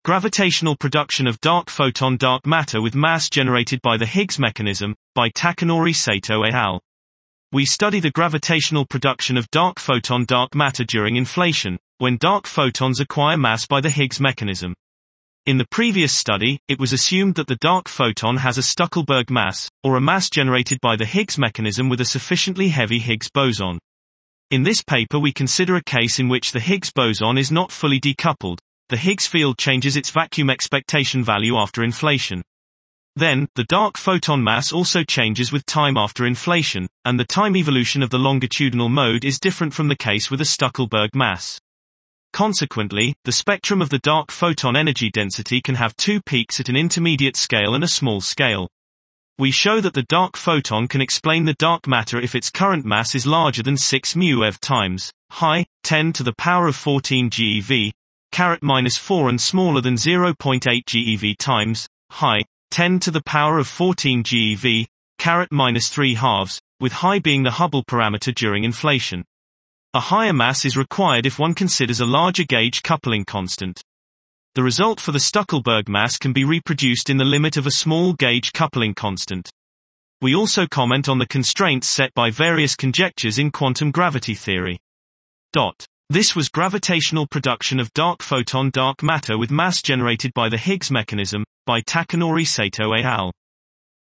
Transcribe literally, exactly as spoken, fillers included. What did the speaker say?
Gravitational production of dark photon dark matter with mass generated by the Higgs mechanism, by Takanori Sato et al. We study the gravitational production of dark photon dark matter during inflation, when dark photons acquire mass by the Higgs mechanism. In the previous study, it was assumed that the dark photon has a Stuckelberg mass, or a mass generated by the Higgs mechanism with a sufficiently heavy Higgs boson. In this paper we consider a case in which the Higgs boson is not fully decoupled. The Higgs field changes its vacuum expectation value after inflation. Then, the dark photon mass also changes with time after inflation, and the time evolution of the longitudinal mode is different from the case with a Stuckelberg mass. Consequently, the spectrum of the dark photon energy density can have two peaks at an intermediate scale and a small scale. We show that the dark photon can explain the dark matter if its current mass is larger than six mu eV times high, ten to the power of fourteen GeV, caret minus four and smaller than zero point eight GeV times high, ten to the power of fourteen GeV, caret minus three halves, with high being the Hubble parameter during inflation. A higher mass is required if one considers a larger gauge coupling constant. The result for the Stuckelberg mass can be reproduced in the limit of a small gauge coupling constant. We also comment on the constraints set by various conjectures in quantum gravity theory. Dot. This was gravitational production of dark photon dark matter with mass generated by the Higgs mechanism, by Takanori Sato et al.